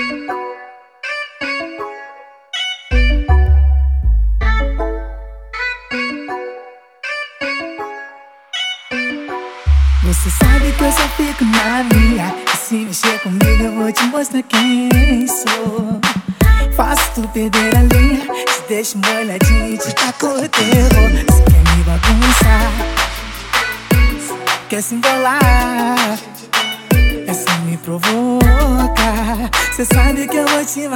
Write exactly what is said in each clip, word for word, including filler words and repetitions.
Você sabe que eu só fico na minha, e se mexer comigo eu vou te mostrar quem sou. Faço tu perder a linha, te deixo molhadinho e te taco o terror. Você quer me bagunçar, quer se embolar, é só me provocar. Cê sabe que eu vou te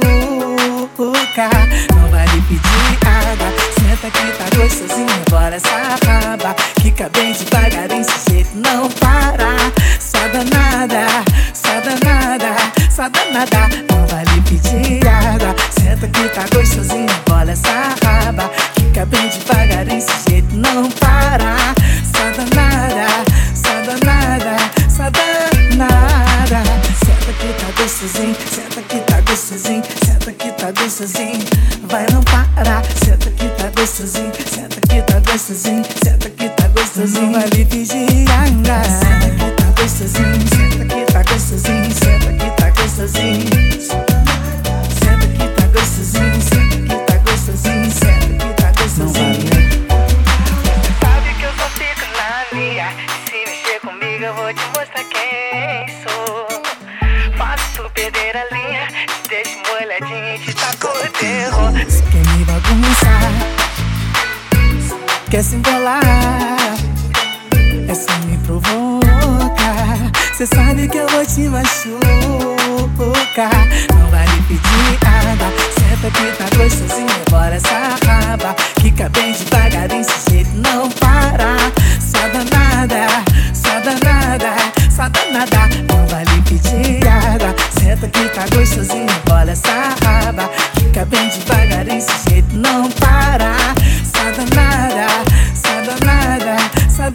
machucar. Não vai lhe pedir água, senta que tá gostosinho, bora essa raba. Fica bem devagar, desse jeito não para. Só danada, só danada, só danada. Não vai lhe pedir água, senta que tá gostosinho, bora essa raba. Fica bem devagar, desse jeito não para. Só danada, só danada, só danada. Senta que tá gostosinho, senta que tá gostosinho, senta que tá gostosinho, vai não parar. Senta que tá gostosinho, senta que tá gostosinho, senta que tá gostosinho, não vai lhe pedir água. Senta que tá gostosinho, senta que tá gostosinho, senta que tá gostosinho, senta que tá gostosinho, senta que tá gostosinho, senta que tá gostosinho. Sabe que eu só fico na minha, se mexer comigo eu vou te mostrar quem sou. Faço tu perder a linha, te deixo molhadinho e te taco o terror. Você quer me bagunçar, quer se embolar, é só me provocar. Cê sabe que eu vou te machucar. Não vai lhe pedir água, senta que tá gostosinho, bora essa raba. Fica bem devagar, desse jeito não para. Só danada, só danada, só danada. Não vai lhe pedir água, senta que tá gostosinho, bora essa raba. Fica bem devagar, desse jeito não para. Só danada, só danada, só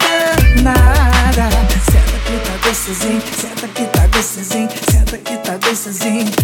danada. Senta que tá gostosinho, senta que tá gostosinho, senta que tá gostosinho,